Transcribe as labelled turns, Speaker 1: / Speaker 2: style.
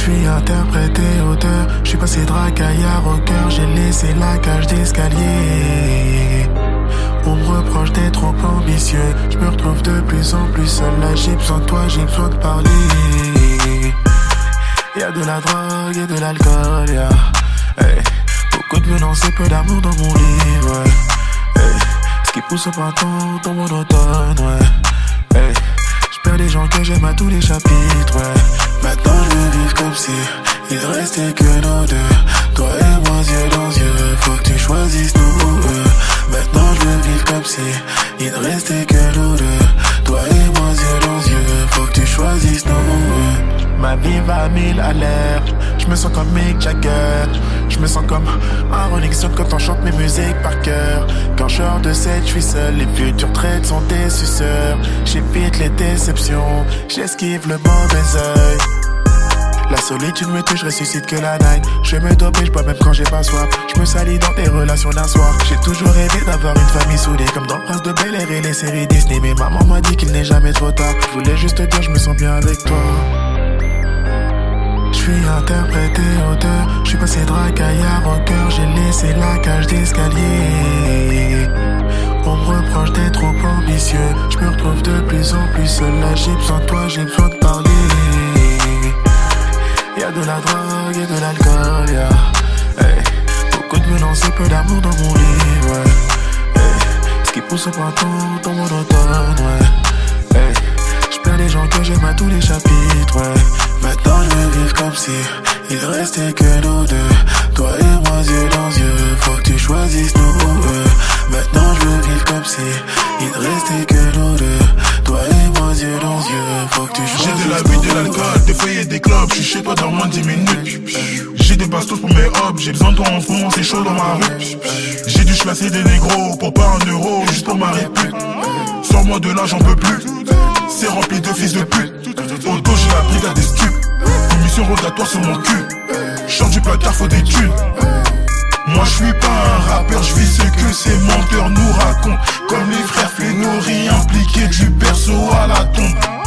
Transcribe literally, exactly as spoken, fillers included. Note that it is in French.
Speaker 1: J'suis interprète et auteur, j'suis passé dracaillard au cœur, j'ai laissé la cage d'escalier. On me reproche d'être trop ambitieux, j'me retrouve de plus en plus seul. Là j'ai besoin de toi, j'ai besoin de parler. Y'a de la drogue et de l'alcool, y'a hey. Beaucoup de violence et peu d'amour dans mon livre, ouais. Hey. Ce qui pousse au printemps dans mon automne, ouais. Hey. J'perds des gens que j'aime à tous les chapitres, ouais. Maintenant je veux vivre comme si il restait que nous deux. Toi et moi yeux dans yeux, faut que tu choisisses nous deux. Maintenant je veux vivre comme si il ne restait que nous deux. Toi et moi yeux dans yeux, faut que tu choisisses nous deux. Ma vie va à mille à l'air, je me sens comme Mick Jagger. Je me sens comme un Rolling Stone quand on chante mes musiques par cœur. Quand je sors de cette, je suis seul, les futurs traits sont des suceurs. J'évite les déceptions, j'esquive le mauvais œil. La solitude me tue, je ressuscite que la night. Je me dope et je bois même quand j'ai pas soif. Je me salis dans tes relations d'un soir. J'ai toujours rêvé d'avoir une famille soudée, comme dans Prince de Bel-Air et les séries Disney. Mais maman m'a dit qu'il n'est jamais trop tard. Je voulais juste te dire, je me sens bien avec toi. J'suis interprète et auteur, j'suis passé dracaillard au cœur, j'ai laissé la cage d'escalier. On me reproche d'être trop ambitieux, j'me retrouve de plus en plus seul. Là j'ai besoin de toi, j'ai besoin de parler. Y'a de la drogue et de l'alcool, y'a hey. Beaucoup de violence et peu d'amour dans mon livre, ouais. Hey. Ce qui pousse au printemps dans mon automne, ouais. Hey. J'perds des gens que j'aime à tous les chapitres, ouais. Maintenant je veux vivre comme si il restait que nous deux. Toi et moi yeux dans yeux, faut que tu choisisses nous deux. Maintenant je veux vivre comme si il restait que nous deux. Toi et moi yeux dans yeux, faut que tu choisisses.
Speaker 2: J'ai de la vie, de l'alcool, des feuilles et des clopes. J'suis chez toi dans moins de dix minutes. J'ai des bastos pour mes hops, j'ai besoin de toi en ce moment, c'est chaud dans ma rue. J'ai dû chlasser des négros pour pas un euro, juste pour ma répute. Sors-moi de là, j'en peux plus. C'est rempli de fils de pute. Au dos j'ai la brigade des stups. Une mission rogatoire sur mon cul. Chante du placard, faut des thunes. Moi je suis pas un rappeur, je vis ce que ces menteurs nous racontent. Comme les frères Flénory impliqués du berceau à la tombe.